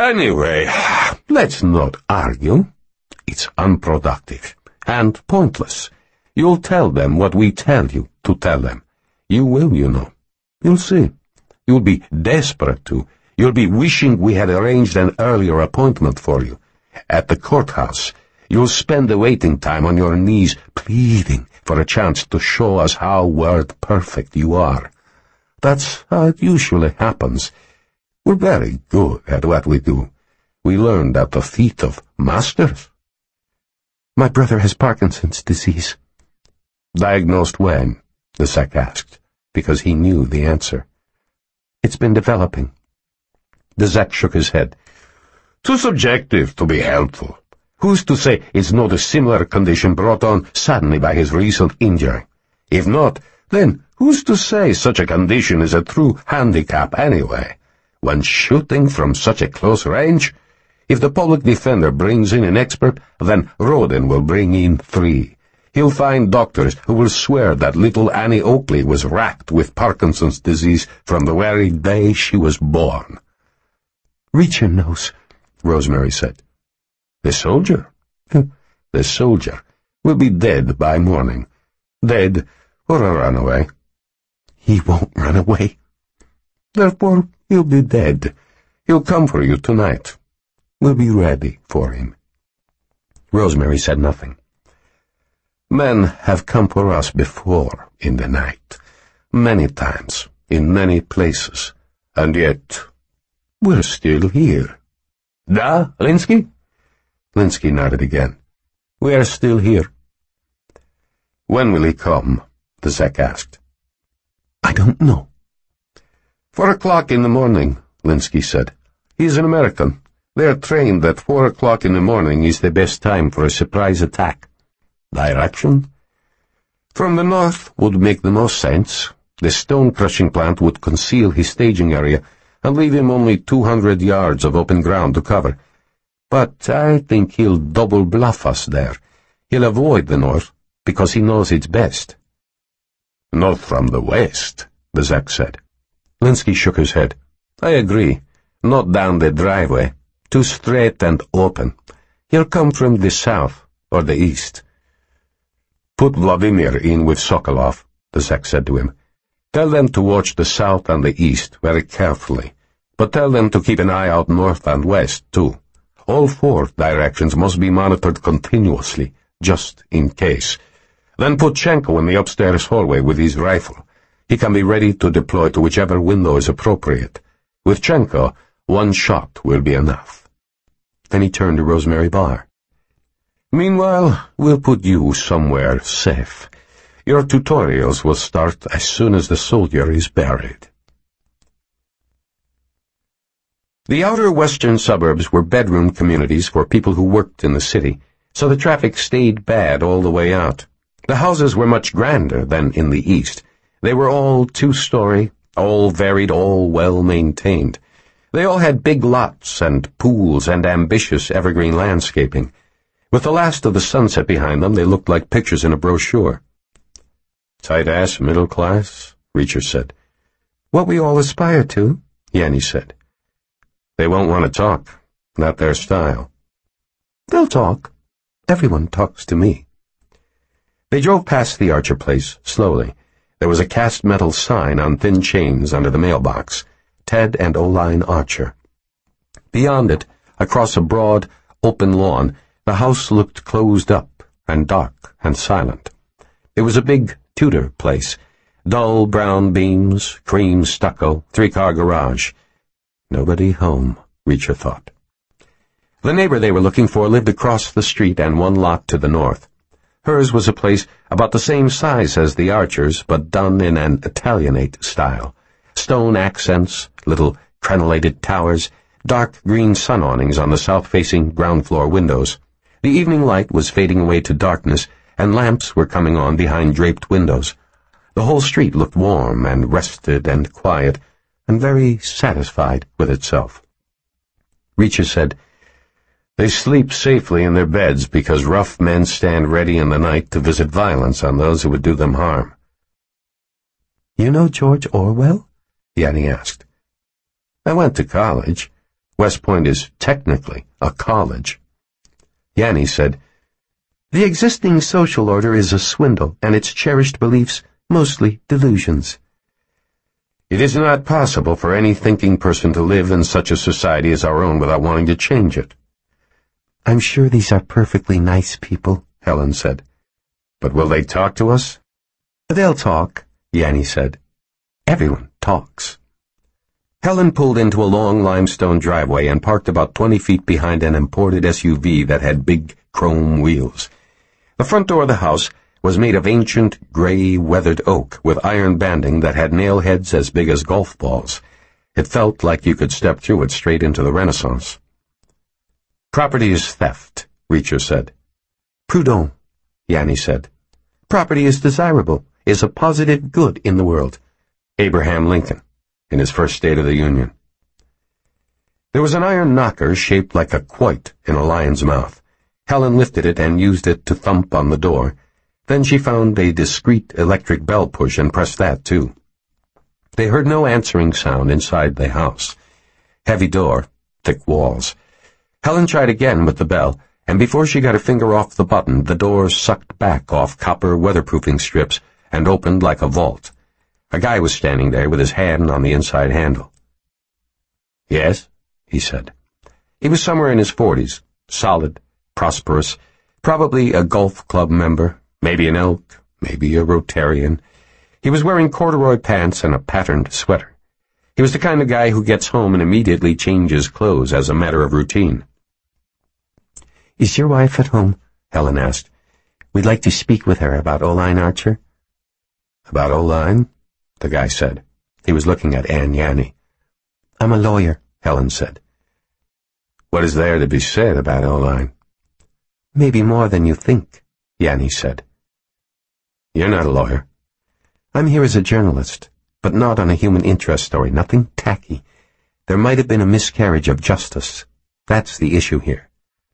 Anyway, let's not argue. It's unproductive and pointless. You'll tell them what we tell you to tell them. You will, you know. You'll see. You'll be desperate to. You'll be wishing we had arranged an earlier appointment for you. At the courthouse, you'll spend the waiting time on your knees pleading for a chance to show us how word-perfect you are. That's how it usually happens. We're very good at what we do. We learned at the feet of masters. My brother has Parkinson's disease. Diagnosed when? The Zec asked, because he knew the answer. It's been developing. The Zec shook his head. Too subjective to be helpful. Who's to say it's not a similar condition brought on suddenly by his recent injury? If not, then who's to say such a condition is a true handicap anyway? When shooting from such a close range, if the public defender brings in an expert, then Roden will bring in 3. He'll find doctors who will swear that little Annie Oakley was racked with Parkinson's disease from the very day she was born. Reacher knows, Rosemary said. The soldier? The soldier will be dead by morning. Dead or a runaway. He won't run away. Therefore, he'll be dead. He'll come for you tonight. We'll be ready for him. Rosemary said nothing. Men have come for us before in the night. Many times, in many places. And yet, we're still here. Da, Linsky? Linsky nodded again. We are still here. When will he come? The Zec asked. I don't know. 4 o'clock in the morning, Linsky said. He's an American. They're trained that 4 o'clock in the morning is the best time for a surprise attack. Direction? From the north would make the most sense. The stone-crushing plant would conceal his staging area and leave him only 200 yards of open ground to cover. But I think he'll double bluff us there. He'll avoid the north because he knows it's best. Not from the west, the Zec said. Linsky shook his head. I agree. Not down the driveway. Too straight and open. He'll come from the south or the east. Put Vladimir in with Sokolov, the Zec said to him. Tell them to watch the south and the east very carefully, but tell them to keep an eye out north and west, too. All 4 directions must be monitored continuously, just in case. Then put Chenko in the upstairs hallway with his rifle. He can be ready to deploy to whichever window is appropriate. With Chenko, 1 shot will be enough. Then he turned to Rosemary Barr. Meanwhile, we'll put you somewhere safe. Your tutorials will start as soon as the soldier is buried. The outer western suburbs were bedroom communities for people who worked in the city, so the traffic stayed bad all the way out. The houses were much grander than in the east. They were all 2-story, all varied, all well-maintained. They all had big lots and pools and ambitious evergreen landscaping. With the last of the sunset behind them, they looked like pictures in a brochure. Tight-ass middle class, Reacher said. What we all aspire to, Yanni said. They won't want to talk. Not their style. They'll talk. Everyone talks to me. They drove past the Archer place, slowly. There was a cast metal sign on thin chains under the mailbox. Ted and Oline Archer. Beyond it, across a broad, open lawn, the house looked closed up and dark and silent. It was a big Tudor place. Dull brown beams, cream stucco, 3-car garage. Nobody home, Reacher thought. The neighbor they were looking for lived across the street and 1 lot to the north. Hers was a place about the same size as the Archers, but done in an Italianate style. Stone accents, little crenellated towers, dark green sun awnings on the south-facing ground-floor windows. The evening light was fading away to darkness, and lamps were coming on behind draped windows. The whole street looked warm and rested and quiet, and very satisfied with itself. Reacher said, They sleep safely in their beds because rough men stand ready in the night to visit violence on those who would do them harm. You know George Orwell? Yanni asked. I went to college. West Point is technically a college. Yanni said, "The existing social order is a swindle, and its cherished beliefs mostly delusions." It is not possible for any thinking person to live in such a society as our own without wanting to change it. "I'm sure these are perfectly nice people," Helen said. "But will they talk to us?" "They'll talk," Yanni said. "Everyone talks." Helen pulled into a long limestone driveway and parked about 20 feet behind an imported SUV that had big chrome wheels. The front door of the house was made of ancient, gray, weathered oak with iron banding that had nail heads as big as golf balls. It felt like you could step through it straight into the Renaissance. "Property is theft," Reacher said. "Prud'homme," Yanni said. "Property is desirable, is a positive good in the world." Abraham Lincoln, in his first State of the Union. There was an iron knocker shaped like a quoit in a lion's mouth. Helen lifted it and used it to thump on the door. Then she found a discreet electric bell push and pressed that, too. They heard no answering sound inside the house. Heavy door, thick walls. Helen tried again with the bell, and before she got her finger off the button, the door sucked back off copper weatherproofing strips and opened like a vault. A guy was standing there with his hand on the inside handle. "Yes?" he said. He was somewhere in his 40s, solid, prosperous, probably a golf club member, maybe an elk, maybe a Rotarian. He was wearing corduroy pants and a patterned sweater. He was the kind of guy who gets home and immediately changes clothes as a matter of routine. "Is your wife at home?" Helen asked. "We'd like to speak with her about Oline Archer." "About Oline?" the guy said. He was looking at Anne Yanni. "I'm a lawyer," Helen said. "What is there to be said about Oline?" "Maybe more than you think," Yanni said. "You're not a lawyer." "I'm here as a journalist, but not on a human interest story, nothing tacky. There might have been a miscarriage of justice. That's the issue here."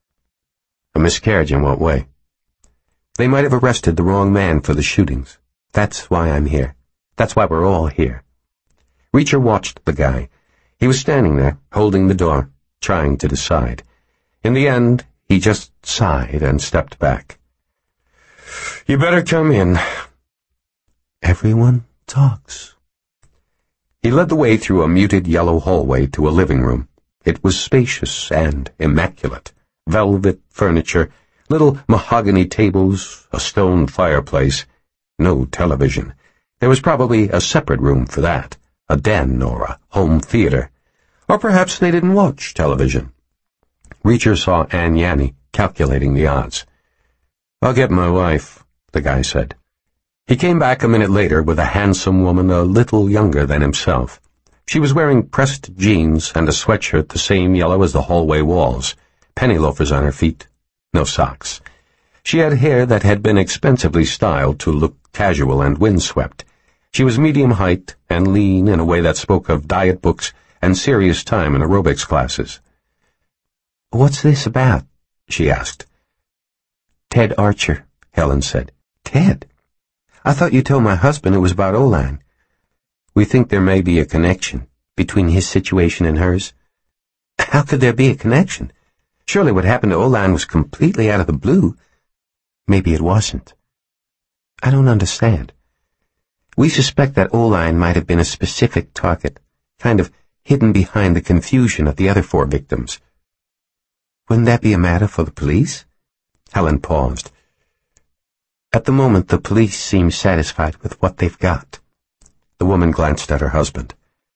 "A miscarriage in what way?" "They might have arrested the wrong man for the shootings. That's why I'm here. That's why we're all here." Reacher watched the guy. He was standing there, holding the door, trying to decide. In the end, he just sighed and stepped back. "You better come in." "Everyone talks." He led the way through a muted yellow hallway to a living room. It was spacious and immaculate. Velvet furniture, little mahogany tables, a stone fireplace. No television. There was probably a separate room for that, a den or a home theater. Or perhaps they didn't watch television. Reacher saw Anne Yanni calculating the odds. "I'll get my wife," the guy said. He came back a minute later with a handsome woman a little younger than himself. She was wearing pressed jeans and a sweatshirt the same yellow as the hallway walls, penny loafers on her feet, no socks. She had hair that had been expensively styled to look casual and windswept. She was medium height and lean in a way that spoke of diet books and serious time in aerobics classes. "What's this about?" she asked. "Ted Archer," Helen said. "Ted? I thought you told my husband it was about Oline." "We think there may be a connection between his situation and hers." "How could there be a connection? Surely what happened to Oline was completely out of the blue." "Maybe it wasn't. I don't understand. We suspect that Oline might have been a specific target, kind of hidden behind the confusion of the other 4 victims." "Wouldn't that be a matter for the police?" Helen paused. "At the moment, the police seem satisfied with what they've got." The woman glanced at her husband.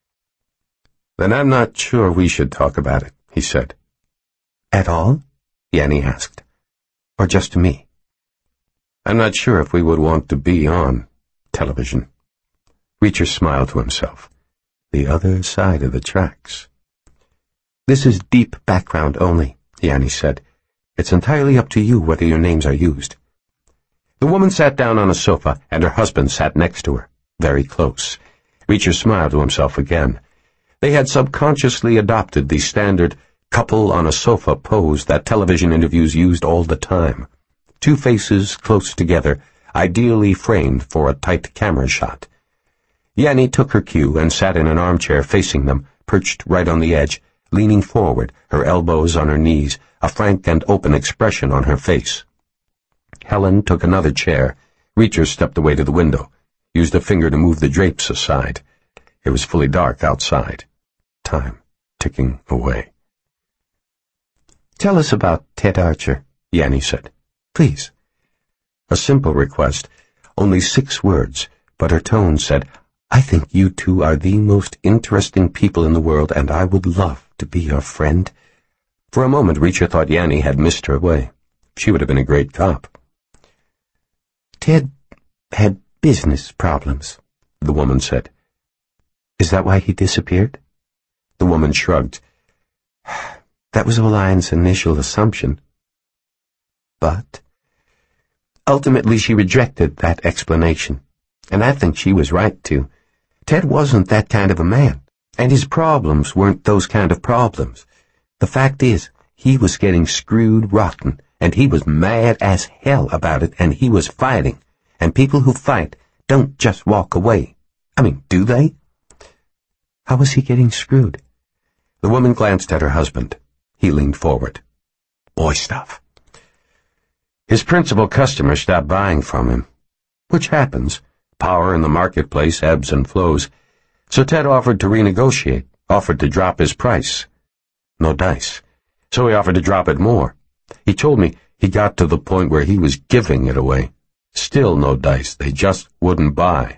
"Then I'm not sure we should talk about it," he said. "At all?" Yanni asked. "Or just to me?" "I'm not sure if we would want to be on television." Reacher smiled to himself. The other side of the tracks. "This is deep background only," Yanni said. "It's entirely up to you whether your names are used." The woman sat down on a sofa, and her husband sat next to her, very close. Reacher smiled to himself again. They had subconsciously adopted the standard couple on a sofa pose that television interviews used all the time. 2 faces close together, ideally framed for a tight camera shot. Yanni took her cue and sat in an armchair facing them, perched right on the edge, leaning forward, her elbows on her knees, a frank and open expression on her face. Helen took another chair. Reacher stepped away to the window, used a finger to move the drapes aside. It was fully dark outside. Time ticking away. "Tell us about Ted Archer," Yanni said. "Please." A simple request, only 6 words, but her tone said, "I think you two are the most interesting people in the world, and I would love to be your friend." For a moment, Reacher thought Yanni had missed her way. She would have been a great cop. "Ted had business problems," the woman said. "Is that why he disappeared?" The woman shrugged. "That was Oline's initial assumption. But ultimately she rejected that explanation, and I think she was right to. Ted wasn't that kind of a man, and his problems weren't those kind of problems. The fact is, he was getting screwed rotten, and he was mad as hell about it, and he was fighting. And people who fight don't just walk away. I mean, do they?" "How was he getting screwed?" The woman glanced at her husband. He leaned forward. "Boy stuff." His principal customer stopped buying from him. Which happens. Power in the marketplace ebbs and flows. So Ted offered to renegotiate, offered to drop his price. No dice. So he offered to drop it more. He told me he got to the point where he was giving it away. Still no dice. They just wouldn't buy.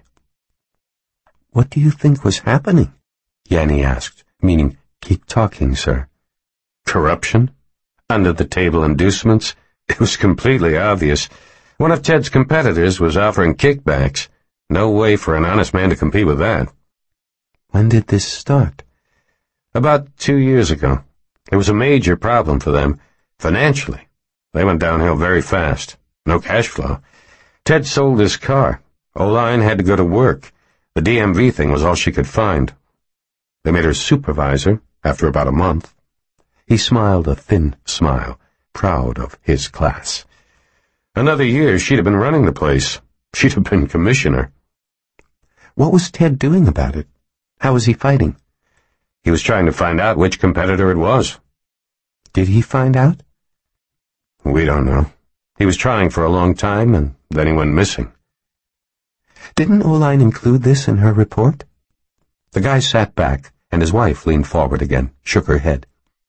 "What do you think was happening?" Yanni asked, meaning, "Keep talking, sir." Corruption? Under-the-table inducements? It was completely obvious. One of Ted's competitors was offering kickbacks. No way for an honest man to compete with that. "When did this start?" "About 2 years ago. It was a major problem for them. Financially. They went downhill very fast. No cash flow. Ted sold his car. Oline had to go to work. The DMV thing was all she could find. They made her supervisor after about a month." He smiled a thin smile, proud of his class. "Another year, she'd have been running the place. She'd have been commissioner." "What was Ted doing about it? How was he fighting?" "He was trying to find out which competitor it was." "Did he find out?" "We don't know. He was trying for a long time, and then he went missing." "Didn't Oline include this in her report?" The guy sat back, and his wife leaned forward again, shook her head.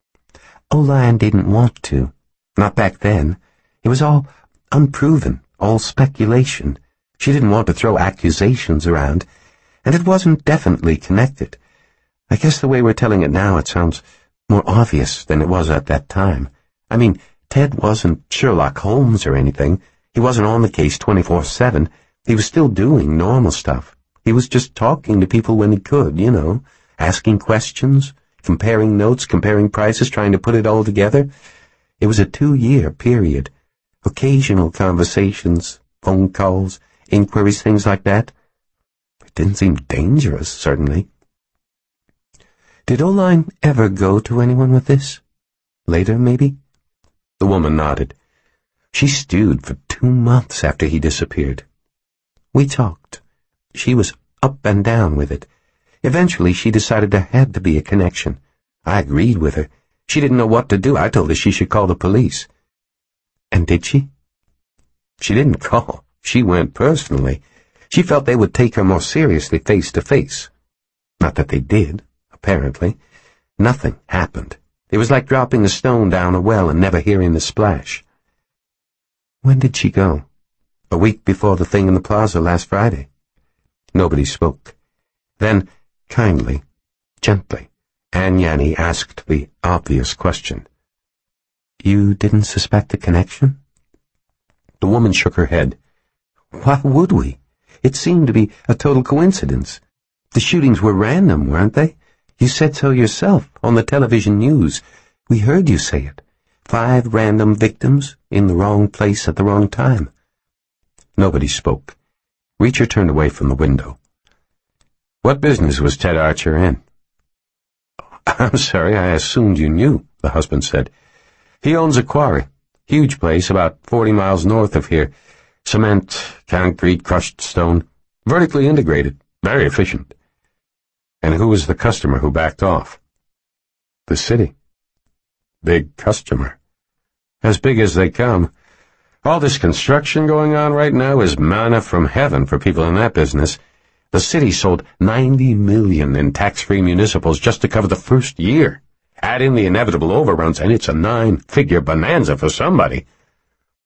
"Oline didn't want to. Not back then. It was all unproven, all speculation. She didn't want to throw accusations around, and it wasn't definitely connected. I guess the way we're telling it now, it sounds more obvious than it was at that time. I mean, Ted wasn't Sherlock Holmes or anything. He wasn't on the case 24/7. He was still doing normal stuff. He was just talking to people when he could, you know, asking questions, comparing notes, comparing prices, trying to put it all together. It was a 2-year period. Occasional conversations, phone calls, inquiries, things like that. It didn't seem dangerous, certainly. "Did Oline ever go to anyone with this? Later, maybe?" The woman nodded. "She stewed for 2 months after he disappeared. We talked. She was up and down with it. Eventually, she decided there had to be a connection. I agreed with her. She didn't know what to do. I told her she should call the police." "And did she?" "She didn't call. She went personally. She felt they would take her more seriously face to face. Not that they did, apparently. Nothing happened. It was like dropping a stone down a well and never hearing the splash." "When did she go?" "A week before the thing in the plaza last Friday." Nobody spoke. Then, kindly, gently, Anne Yanni asked the obvious question. "You didn't suspect a connection?" The woman shook her head. "Why would we? It seemed to be a total coincidence. The shootings were random, weren't they? You said so yourself on the television news. We heard you say it. 5 random victims in the wrong place at the wrong time." Nobody spoke. Reacher turned away from the window. "What business was Ted Archer in?" "I'm sorry, I assumed you knew," the husband said. "He owns a quarry. Huge place, about 40 miles north of here. Cement, concrete, crushed stone. Vertically integrated. Very efficient." "And who was the customer who backed off?" The city. Big customer. As big as they come. All this construction going on right now is manna from heaven for people in that business. The city sold $90 million in tax-free municipals just to cover the first year. Add in the inevitable overruns, and it's a 9-figure bonanza for somebody.